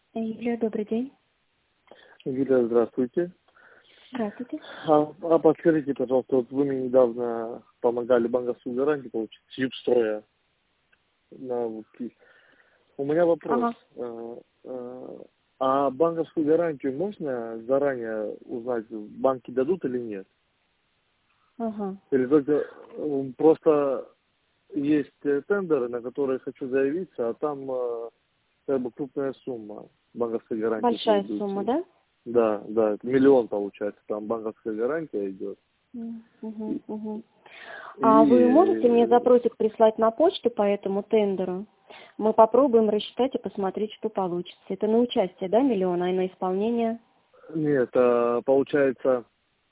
Юлия, добрый день. Юлия, здравствуйте. Здравствуйте. Подскажите, пожалуйста, вот вы мне недавно помогали банковскую гарантию получить с Югстроя на Луки. У меня вопрос. Ага. А банковскую гарантию можно заранее узнать, банки дадут или нет? Ага. Или только просто есть тендеры, на которые хочу заявиться, а там как бы крупная сумма банковской гарантии Большая требуется. сумма, да? Да, да, это миллион получается, там банковская гарантия идет. Угу, угу. А вы можете мне И запросик прислать на почту по этому тендеру? Мы попробуем рассчитать и посмотреть, что получится. Это на участие, да, миллион, а на исполнение? нет, получается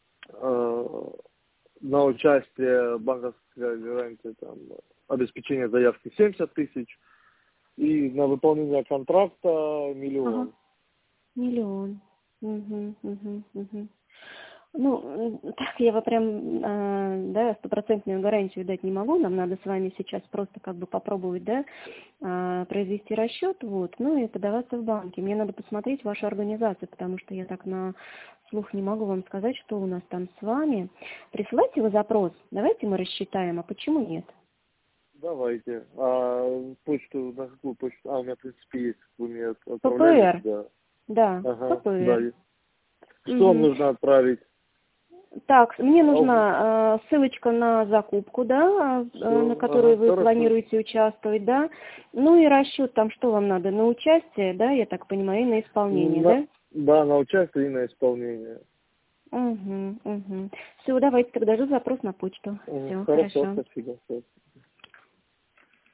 на участие банковская гарантия, там, обеспечение заявки 70 тысяч и на выполнение контракта Ага. миллион. Миллион. Угу, угу, угу. Ну, так я вам прям, да, стопроцентную гарантию дать не могу. Нам надо с вами сейчас просто как бы попробовать, да, произвести расчет, вот, ну и подаваться в банки. Мне надо посмотреть вашу организацию, потому что я так на слух не могу вам сказать, что у нас там с вами. Присылайте вы запрос, давайте мы рассчитаем, а почему нет? Давайте. А почту, на какую почту? У меня, в принципе, есть. Вы мне отправляли ППР, туда. да, Ага, да. ППР. Что вам нужно отправить? Так, мне А, нужна ссылочка на закупку, да, на все, которой ага, вы хорошо. планируете участвовать, да. Ну и расчет там, что вам надо, на участие, да, я так понимаю, и на исполнение, да? Да, на участие и на исполнение. Угу, угу. Все, давайте тогда жду запрос на почту. Все, Хорошо, хорошо. спасибо. Всё.